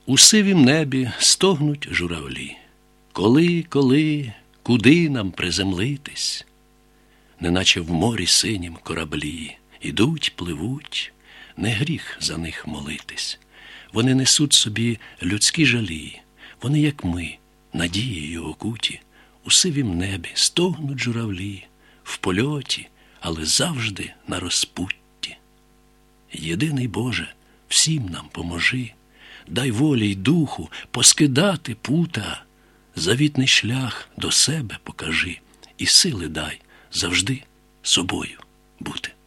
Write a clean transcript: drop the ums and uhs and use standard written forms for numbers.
У сивім небі стогнуть журавлі. Коли, куди нам приземлитись? Неначе в морі синім кораблі. Ідуть, пливуть, не гріх за них молитись. Вони несуть собі людські жалі. Вони, як ми, надією окуті. У сивім небі стогнуть журавлі. В польоті, але завжди на розпутті. Єдиний Боже, всім нам поможи. Дай волі й духу поскидати пута. Завітний шлях до себе покажи. І сили дай завжди собою бути.